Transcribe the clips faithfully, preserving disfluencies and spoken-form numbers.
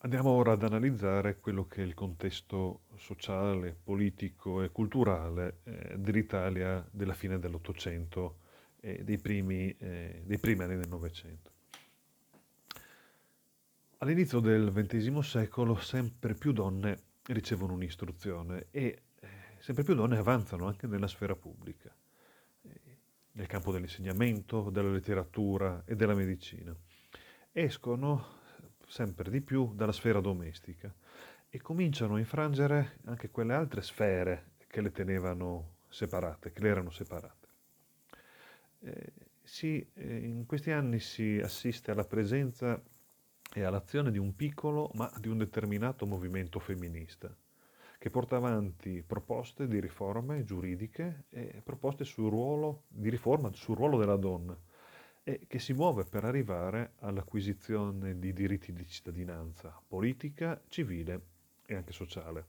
Andiamo ora ad analizzare quello che è il contesto sociale, politico e culturale eh, dell'Italia della fine dell'Ottocento e dei primi, eh, dei primi anni del Novecento. All'inizio del ventesimo secolo sempre più donne ricevono un'istruzione e eh, sempre più donne avanzano anche nella sfera pubblica, eh, nel campo dell'insegnamento, della letteratura e della medicina. Escono sempre di più dalla sfera domestica e cominciano a infrangere anche quelle altre sfere che le tenevano separate, che le erano separate. Eh, si, eh, in questi anni si assiste alla presenza e all'azione di un piccolo ma di un determinato movimento femminista che porta avanti proposte di riforme giuridiche e proposte sul ruolo di riforma sul ruolo della donna e che si muove per arrivare all'acquisizione di diritti di cittadinanza politica, civile e anche sociale.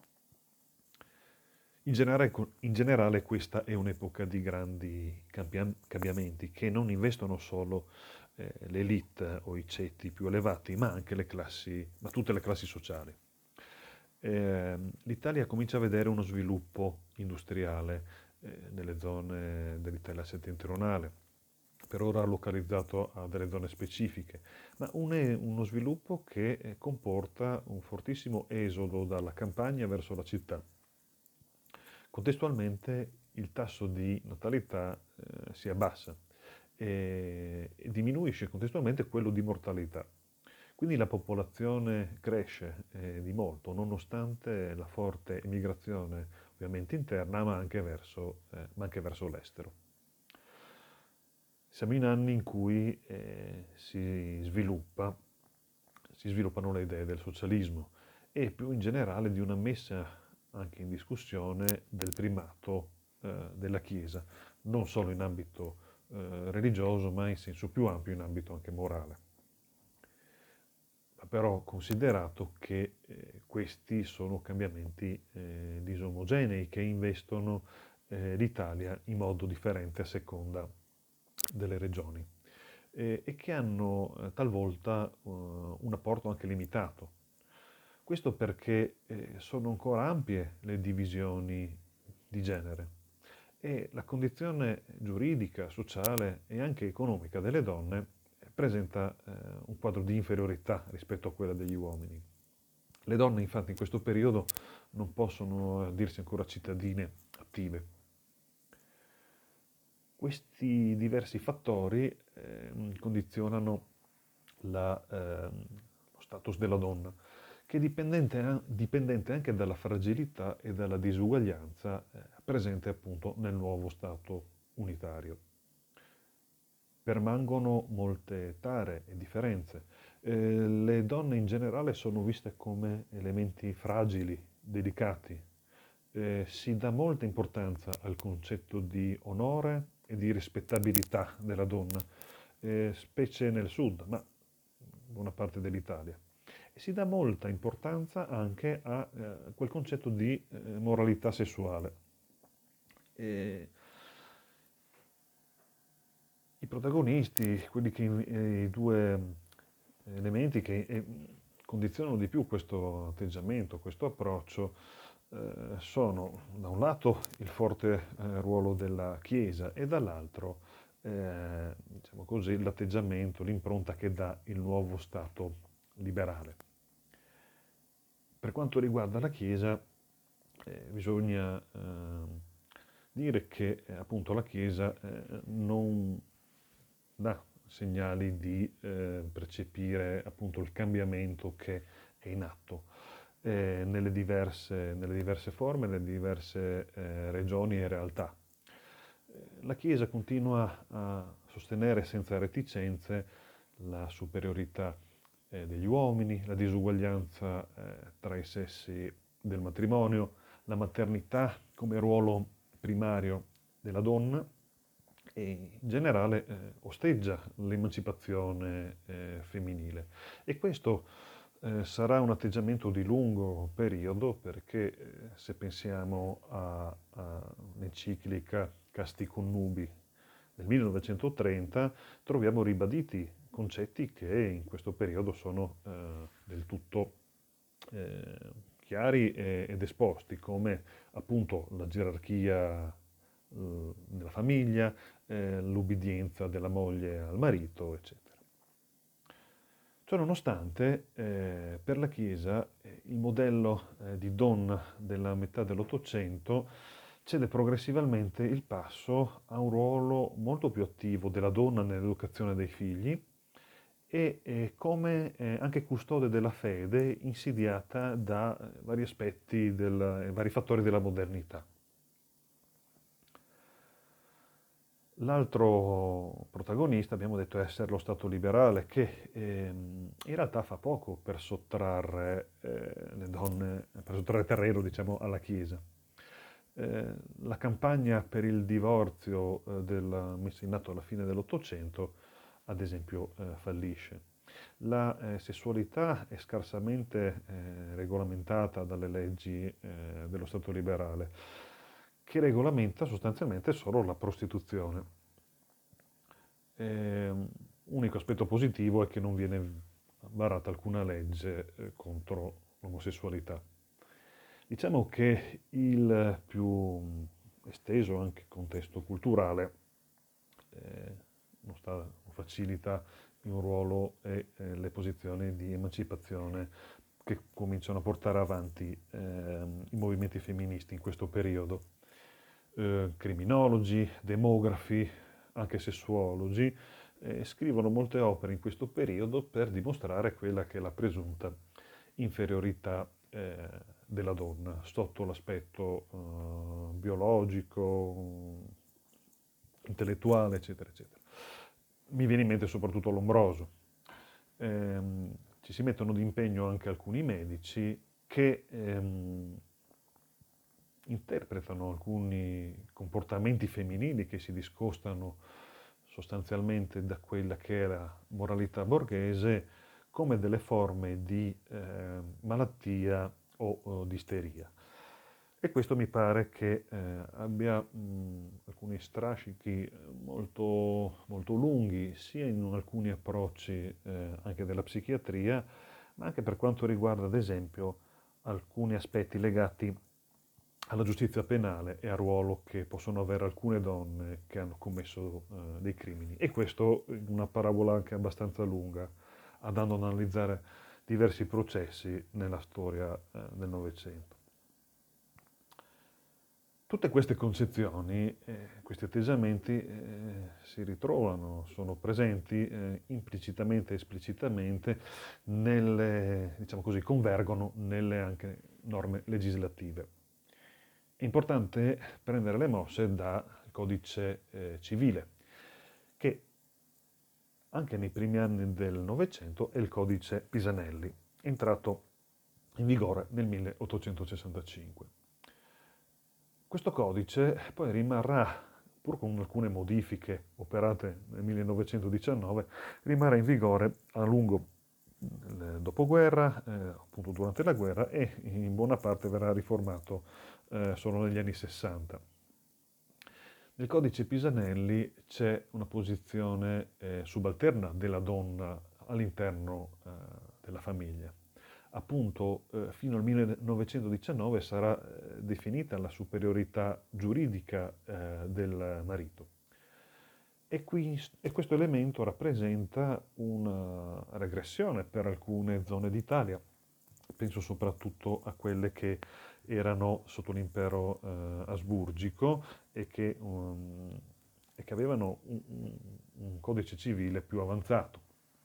In generale, in generale questa è un'epoca di grandi cambia- cambiamenti che non investono solo eh, l'elite o i ceti più elevati, ma anche le classi, ma tutte le classi sociali. Eh, L'Italia comincia a vedere uno sviluppo industriale eh, nelle zone dell'Italia settentrionale, per ora localizzato a delle zone specifiche, ma un, è uno sviluppo che eh, comporta un fortissimo esodo dalla campagna verso la città. Contestualmente il tasso di natalità eh, si abbassa e, e diminuisce contestualmente quello di mortalità. Quindi la popolazione cresce eh, di molto, nonostante la forte emigrazione ovviamente interna, ma anche verso, eh, ma anche verso l'estero. Siamo in anni in cui eh, si sviluppa, si sviluppano le idee del socialismo e più in generale di una messa anche in discussione del primato eh, della Chiesa, non solo in ambito eh, religioso, ma in senso più ampio, in ambito anche morale. Va però considerato che eh, questi sono cambiamenti eh, disomogenei che investono eh, l'Italia in modo differente a seconda delle regioni eh, e che hanno eh, talvolta uh, un apporto anche limitato. Questo perché eh, sono ancora ampie le divisioni di genere e la condizione giuridica, sociale e anche economica delle donne presenta eh, un quadro di inferiorità rispetto a quella degli uomini. Le donne infatti in questo periodo non possono dirsi ancora cittadine attive. Questi diversi fattori eh, condizionano la, eh, lo status della donna, che è dipendente, dipendente anche dalla fragilità e dalla disuguaglianza eh, presente appunto nel nuovo Stato unitario. Permangono molte tare e differenze. Eh, le donne in generale sono viste come elementi fragili, delicati. Eh, si dà molta importanza al concetto di onore e di rispettabilità della donna, eh, specie nel sud, ma buona parte dell'Italia. E si dà molta importanza anche a eh, quel concetto di eh, moralità sessuale. E I protagonisti, quelli che, eh, i due elementi che eh, condizionano di più questo atteggiamento, questo approccio, eh, sono da un lato il forte eh, ruolo della Chiesa e dall'altro eh, diciamo così, l'atteggiamento, l'impronta che dà il nuovo Stato liberale. Per quanto riguarda la Chiesa, eh, bisogna eh, dire che eh, appunto la Chiesa eh, non dà segnali di eh, percepire appunto il cambiamento che è in atto eh, nelle, diverse, nelle diverse forme, nelle diverse eh, regioni e realtà. La Chiesa continua a sostenere senza reticenze la superiorità eh, degli uomini, la disuguaglianza eh, tra i sessi del matrimonio, la maternità come ruolo primario della donna e in generale eh, osteggia l'emancipazione eh, femminile. E questo eh, sarà un atteggiamento di lungo periodo perché eh, se pensiamo all'enciclica Casti Connubi del millenovecentotrenta troviamo ribaditi concetti che in questo periodo sono eh, del tutto eh, chiari e- ed esposti, come appunto la gerarchia eh, della famiglia, eh, l'ubbidienza della moglie al marito, eccetera. Ciononostante, eh, per la Chiesa eh, il modello eh, di donna della metà dell'Ottocento cede progressivamente il passo a un ruolo molto più attivo della donna nell'educazione dei figli e eh, come eh, anche custode della fede insidiata da eh, vari aspetti, del, eh, vari fattori della modernità. L'altro protagonista, abbiamo detto, è essere lo Stato liberale, che ehm, in realtà fa poco per sottrarre eh, le donne, per sottrarre terreno, diciamo, alla Chiesa. Eh, la campagna per il divorzio eh, della, messa in atto alla fine dell'Ottocento, ad esempio, eh, fallisce. La eh, sessualità è scarsamente eh, regolamentata dalle leggi eh, dello Stato liberale, che regolamenta sostanzialmente solo la prostituzione. Eh, unico aspetto positivo è che non viene varata alcuna legge eh, contro l'omosessualità. Diciamo che il più esteso anche contesto culturale eh, non, sta, non facilita un ruolo e eh, le posizioni di emancipazione che cominciano a portare avanti eh, i movimenti femministi in questo periodo. Eh, criminologi, demografi, anche sessuologi, eh, scrivono molte opere in questo periodo per dimostrare quella che è la presunta inferiorità eh, della donna sotto l'aspetto eh, biologico, intellettuale, eccetera, eccetera. Mi viene in mente soprattutto Lombroso. Ehm, ci si mettono d'impegno anche alcuni medici che ehm, interpretano alcuni comportamenti femminili che si discostano sostanzialmente da quella che era moralità borghese come delle forme di eh, malattia o, o di isteria. E questo mi pare che eh, abbia mh, alcuni strascichi molto, molto lunghi, sia in alcuni approcci eh, anche della psichiatria, ma anche per quanto riguarda, ad esempio, alcuni aspetti legati alla giustizia penale e al ruolo che possono avere alcune donne che hanno commesso eh, dei crimini. E questo in una parabola anche abbastanza lunga, andando ad analizzare diversi processi nella storia eh, del Novecento. Tutte queste concezioni, eh, questi atteggiamenti eh, si ritrovano, sono presenti eh, implicitamente e esplicitamente nelle, diciamo così, convergono nelle anche norme legislative. È importante prendere le mosse dal codice eh, civile, che anche nei primi anni del Novecento è il codice Pisanelli, entrato in vigore nel milleottocentosessantacinque. Questo codice poi rimarrà, pur con alcune modifiche operate nel millenovecentodiciannove, rimarrà in vigore a lungo il dopoguerra, eh, appunto durante la guerra, e in buona parte verrà riformato eh, solo negli anni sessanta. Nel codice Pisanelli c'è una posizione eh, subalterna della donna all'interno eh, della famiglia. Appunto, eh, fino al millenovecentodiciannove sarà eh, definita la superiorità giuridica eh, del marito. E, qui, e questo elemento rappresenta una regressione per alcune zone d'Italia. Penso soprattutto a quelle che erano sotto l'impero eh, asburgico e che, um, e che avevano un, un codice civile più avanzato.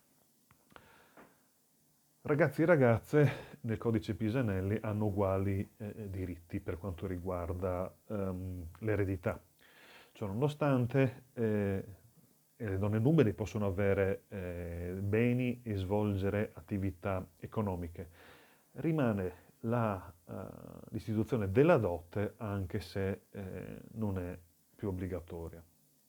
Ragazzi e ragazze nel codice Pisanelli hanno uguali eh, diritti per quanto riguarda um, l'eredità. Ciononostante, eh, le donne numeri possono avere eh, beni e svolgere attività economiche. Rimane la, uh, l'istituzione della dote anche se eh, non è più obbligatoria.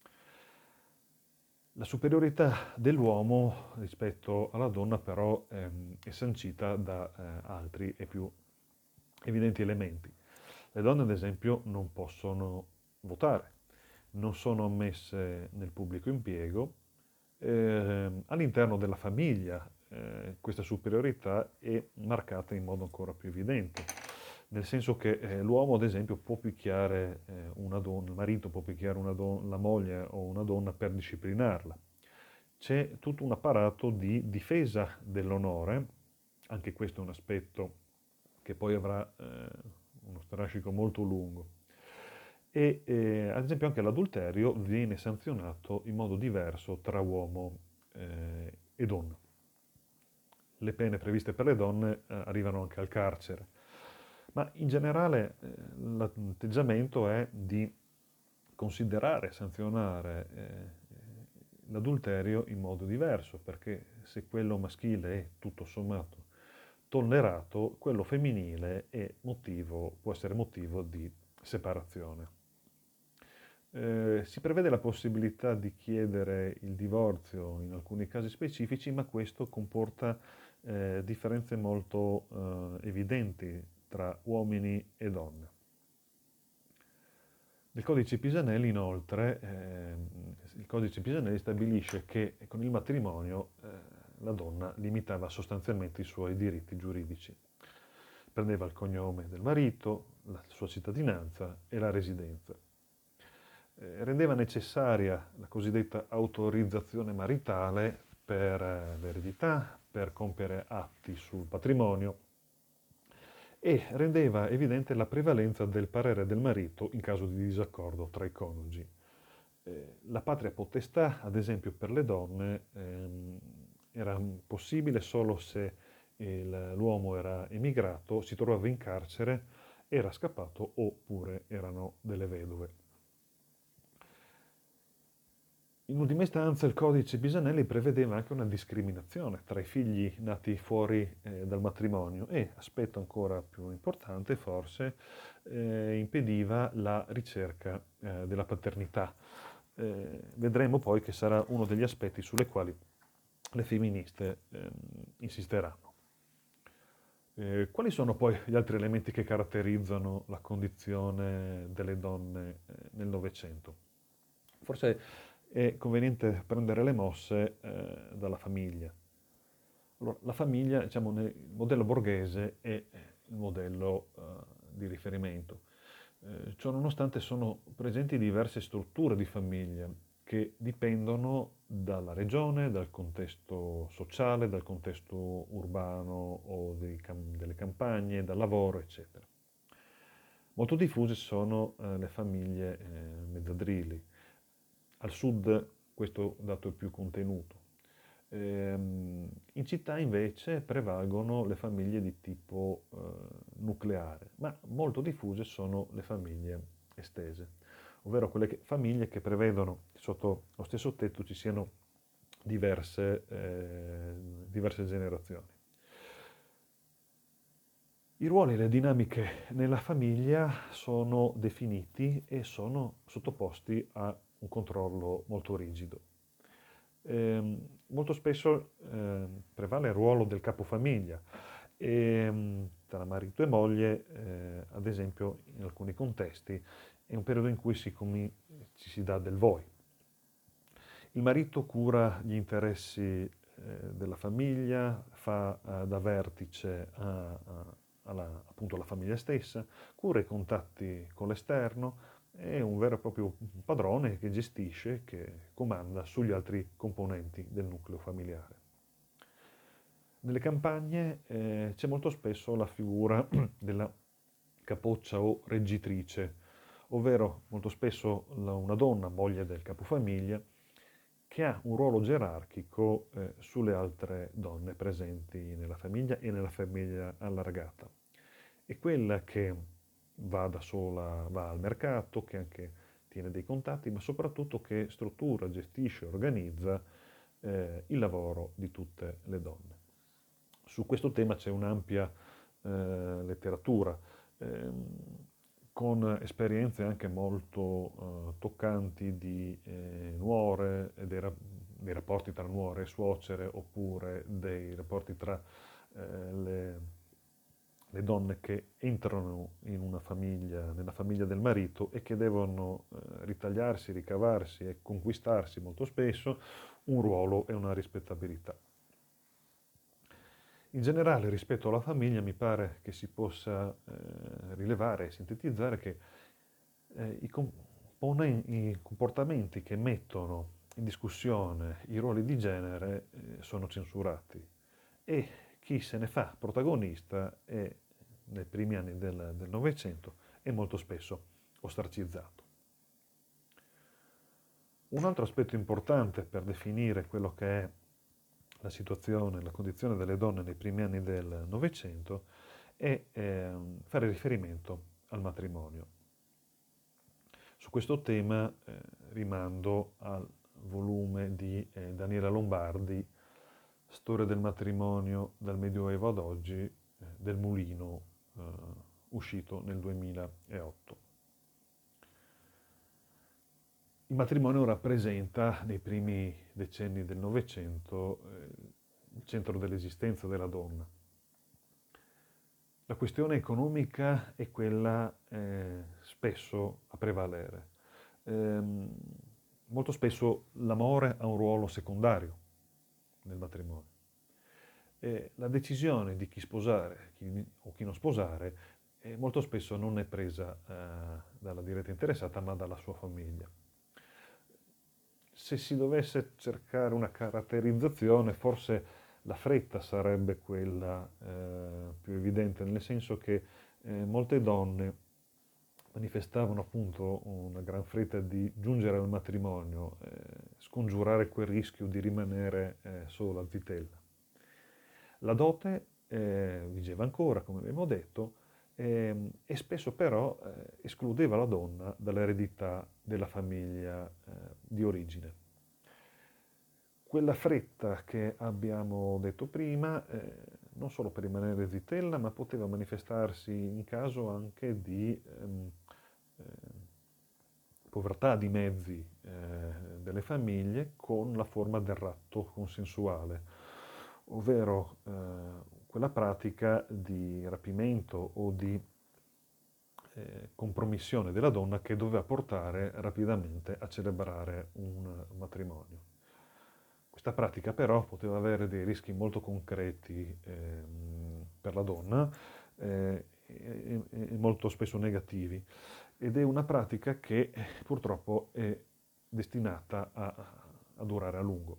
La superiorità dell'uomo rispetto alla donna però ehm, è sancita da eh, altri e più evidenti elementi. Le donne, ad esempio, non possono votare, non sono ammesse nel pubblico impiego, Eh, all'interno della famiglia eh, questa superiorità è marcata in modo ancora più evidente, nel senso che eh, l'uomo, ad esempio, può picchiare eh, una donna, il marito può picchiare una don- la moglie o una donna per disciplinarla. C'è tutto un apparato di difesa dell'onore, anche questo è un aspetto che poi avrà eh, uno strascico molto lungo. E eh, ad esempio anche l'adulterio viene sanzionato in modo diverso tra uomo eh, e donna. Le pene previste per le donne eh, arrivano anche al carcere, ma in generale eh, l'atteggiamento è di considerare, sanzionare eh, l'adulterio in modo diverso, perché se quello maschile è tutto sommato tollerato, quello femminile è motivo, può essere motivo di separazione. Eh, si prevede la possibilità di chiedere il divorzio in alcuni casi specifici, ma questo comporta eh, differenze molto eh, evidenti tra uomini e donne. Nel codice Pisanelli, inoltre, eh, il codice Pisanelli stabilisce che con il matrimonio eh, la donna limitava sostanzialmente i suoi diritti giuridici. Prendeva il cognome del marito, la sua cittadinanza e la residenza. Eh, rendeva necessaria la cosiddetta autorizzazione maritale per eh, l'eredità, per compiere atti sul patrimonio e rendeva evidente la prevalenza del parere del marito in caso di disaccordo tra i coniugi. Eh, la patria potestà, ad esempio per le donne, ehm, era possibile solo se il- l'uomo era emigrato, si trovava in carcere, era scappato oppure erano delle vedove. In ultima istanza il codice Pisanelli prevedeva anche una discriminazione tra i figli nati fuori eh, dal matrimonio e, aspetto ancora più importante forse, eh, impediva la ricerca eh, della paternità. Eh, vedremo poi che sarà uno degli aspetti sulle quali le femministe ehm, insisteranno. Eh, quali sono poi gli altri elementi che caratterizzano la condizione delle donne eh, nel Novecento? Forse è conveniente prendere le mosse eh, dalla famiglia. Allora, la famiglia, diciamo, nel modello borghese è il modello eh, di riferimento. Eh, ciò nonostante sono presenti diverse strutture di famiglia che dipendono dalla regione, dal contesto sociale, dal contesto urbano o dei cam- delle campagne, dal lavoro, eccetera. Molto diffuse sono eh, le famiglie eh, mezzadrili. Al sud questo dato è più contenuto. Ehm, in città invece prevalgono le famiglie di tipo eh, nucleare, ma molto diffuse sono le famiglie estese, ovvero quelle che- famiglie che prevedono che sotto lo stesso tetto ci siano diverse, eh, diverse generazioni. I ruoli e le dinamiche nella famiglia sono definiti e sono sottoposti a un controllo molto rigido. Ehm, molto spesso ehm, prevale il ruolo del capofamiglia e mh, tra marito e moglie, eh, ad esempio, in alcuni contesti, è un periodo in cui si comi- ci si dà del voi. Il marito cura gli interessi eh, della famiglia, fa eh, da vertice a- a- alla, appunto, alla famiglia stessa, cura i contatti con l'esterno, è un vero e proprio padrone che gestisce, che comanda sugli altri componenti del nucleo familiare. Nelle campagne eh, c'è molto spesso la figura della capoccia o reggitrice, ovvero molto spesso la- una donna, moglie del capofamiglia, che ha un ruolo gerarchico eh, sulle altre donne presenti nella famiglia e nella famiglia allargata. È quella che va da sola, va al mercato, che anche tiene dei contatti, ma soprattutto che struttura, gestisce, organizza eh, il lavoro di tutte le donne. Su questo tema c'è un'ampia eh, letteratura, ehm, con esperienze anche molto eh, toccanti di eh, nuore, e dei, ra- dei rapporti tra nuore e suocere, oppure dei rapporti tra eh, le, le donne che entrano in una famiglia, nella famiglia del marito e che devono eh, ritagliarsi, ricavarsi e conquistarsi molto spesso un ruolo e una rispettabilità. In generale, rispetto alla famiglia, mi pare che si possa eh, rilevare e sintetizzare che eh, i, compone- i comportamenti che mettono in discussione i ruoli di genere eh, sono censurati e chi se ne fa protagonista è, nei primi anni del del Novecento, è molto spesso ostracizzato. Un altro aspetto importante per definire quello che è la situazione, la condizione delle donne nei primi anni del Novecento è eh, fare riferimento al matrimonio. Su questo tema eh, rimando al volume di eh, Daniela Lombardi, Storia del matrimonio dal Medioevo ad oggi, eh, del Mulino, eh, uscito nel duemilaotto. Il matrimonio rappresenta, nei primi decenni del Novecento, eh, il centro dell'esistenza della donna. La questione economica è quella eh, spesso a prevalere. Ehm, molto spesso l'amore ha un ruolo secondario nel matrimonio. E la decisione di chi sposare chi, o chi non sposare eh, molto spesso non è presa eh, dalla diretta interessata, ma dalla sua famiglia. Se si dovesse cercare una caratterizzazione, forse la fretta sarebbe quella eh, più evidente, nel senso che eh, molte donne manifestavano appunto una gran fretta di giungere al matrimonio, eh, scongiurare quel rischio di rimanere eh, sola, zitella. La dote eh, vigeva ancora, come abbiamo detto, eh, e spesso però eh, escludeva la donna dall'eredità della famiglia eh, di origine. Quella fretta che abbiamo detto prima, eh, non solo per rimanere zitella, ma poteva manifestarsi in caso anche di ehm, eh, povertà di mezzi eh, delle famiglie con la forma del ratto consensuale, ovvero eh, quella pratica di rapimento o di eh, compromissione della donna che doveva portare rapidamente a celebrare un matrimonio. Questa pratica però poteva avere dei rischi molto concreti ehm, per la donna eh, e, e molto spesso negativi, ed è una pratica che purtroppo è destinata a, a durare a lungo.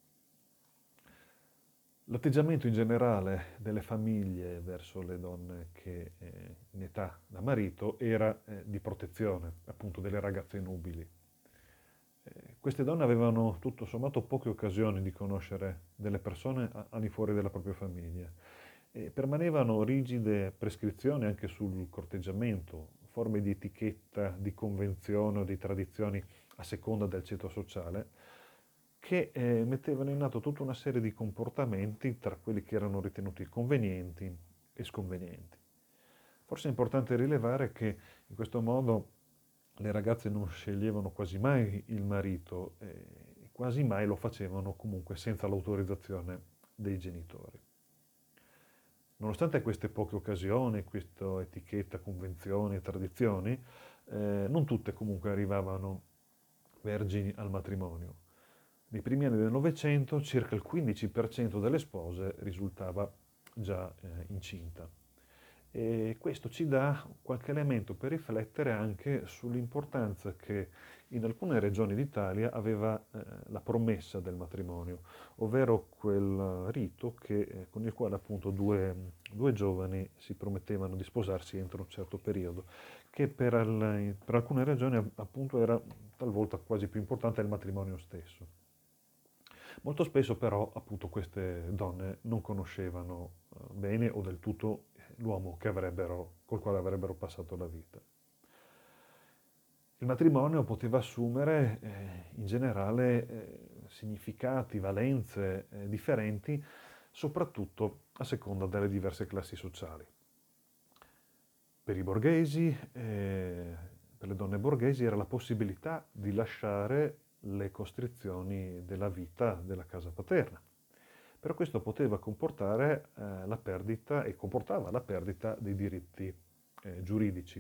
L'atteggiamento in generale delle famiglie verso le donne che eh, in età da marito era eh, di protezione, appunto, delle ragazze nubili. Eh, queste donne avevano tutto sommato poche occasioni di conoscere delle persone al di fuori della propria famiglia e permanevano rigide prescrizioni anche sul corteggiamento, forme di etichetta, di convenzione o di tradizioni a seconda del ceto sociale, che eh, mettevano in atto tutta una serie di comportamenti tra quelli che erano ritenuti convenienti e sconvenienti. Forse è importante rilevare che in questo modo le ragazze non sceglievano quasi mai il marito e quasi mai lo facevano comunque senza l'autorizzazione dei genitori. Nonostante queste poche occasioni, questa etichetta, convenzioni e tradizioni, eh, non tutte comunque arrivavano vergini al matrimonio. Nei primi anni del Novecento circa il quindici per cento delle spose risultava già eh, incinta. E questo ci dà qualche elemento per riflettere anche sull'importanza che in alcune regioni d'Italia aveva eh, la promessa del matrimonio, ovvero quel rito che, eh, con il quale appunto due, due giovani si promettevano di sposarsi entro un certo periodo, che per, al, per alcune regioni appunto era talvolta quasi più importante del matrimonio stesso. Molto spesso però appunto queste donne non conoscevano eh, bene o del tutto l'uomo che avrebbero, col quale avrebbero passato la vita. Il matrimonio poteva assumere eh, in generale eh, significati, valenze eh, differenti, soprattutto a seconda delle diverse classi sociali. Per i borghesi, eh, per le donne borghesi, era la possibilità di lasciare le costrizioni della vita della casa paterna. Però questo poteva comportare eh, la perdita e comportava la perdita dei diritti eh, giuridici,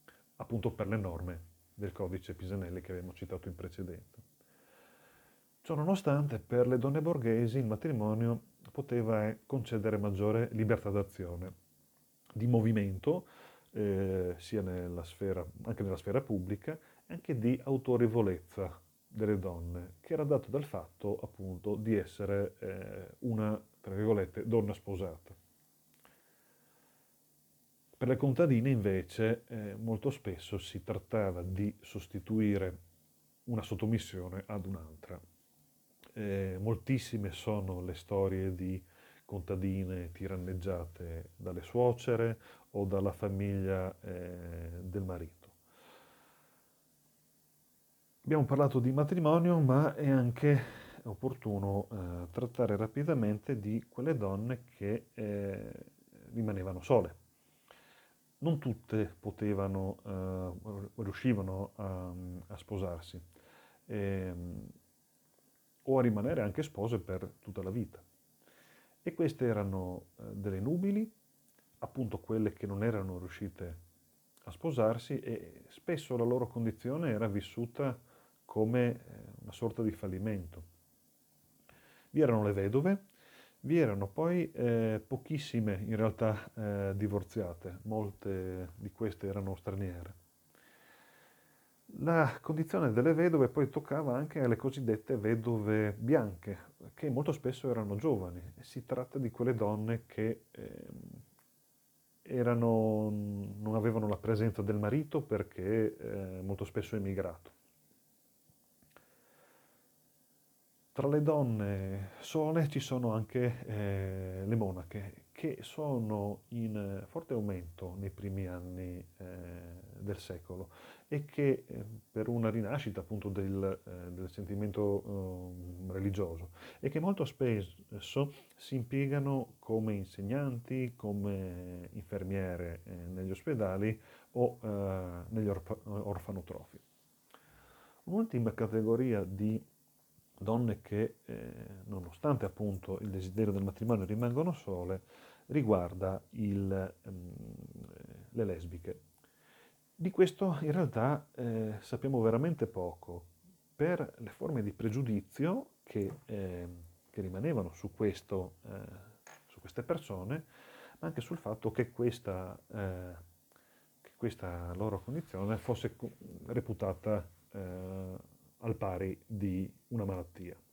appunto per le norme del codice Pisanelli che abbiamo citato in precedenza. Ciò Ciononostante, per le donne borghesi il matrimonio poteva eh, concedere maggiore libertà d'azione, di movimento, eh, sia nella sfera, anche nella sfera pubblica, e anche di autorevolezza delle donne, che era dato dal fatto appunto di essere eh, una, tra virgolette, donna sposata. Per le contadine invece eh, molto spesso si trattava di sostituire una sottomissione ad un'altra. Eh, moltissime sono le storie di contadine tiranneggiate dalle suocere o dalla famiglia eh, del marito. Abbiamo parlato di matrimonio, ma è anche opportuno eh, trattare rapidamente di quelle donne che eh, rimanevano sole. Non tutte potevano, eh, riuscivano a, a sposarsi ehm, o a rimanere anche spose per tutta la vita. E queste erano eh, delle nubili, appunto quelle che non erano riuscite a sposarsi, e spesso la loro condizione era vissuta come eh, una sorta di fallimento. Vi erano le vedove, vi erano poi eh, pochissime in realtà eh, divorziate, molte di queste erano straniere. La condizione delle vedove poi toccava anche alle cosiddette vedove bianche, che molto spesso erano giovani. Si tratta di quelle donne che eh, erano, non avevano la presenza del marito perché eh, molto spesso emigrato. Tra le donne sole ci sono anche eh, le monache, che sono in forte aumento nei primi anni eh, del secolo e che eh, per una rinascita appunto del, eh, del sentimento eh, religioso, e che molto spesso si impiegano come insegnanti, come infermiere eh, negli ospedali o eh, negli orfa- orfanotrofi. Un'ultima categoria di donne che, eh, nonostante appunto il desiderio del matrimonio, rimangono sole, riguarda il, ehm, le lesbiche. Di questo in realtà eh, sappiamo veramente poco, per le forme di pregiudizio che, eh, che rimanevano su, questo, eh, su queste persone, ma anche sul fatto che questa, eh, che questa loro condizione fosse reputata eh, al pari di una malattia.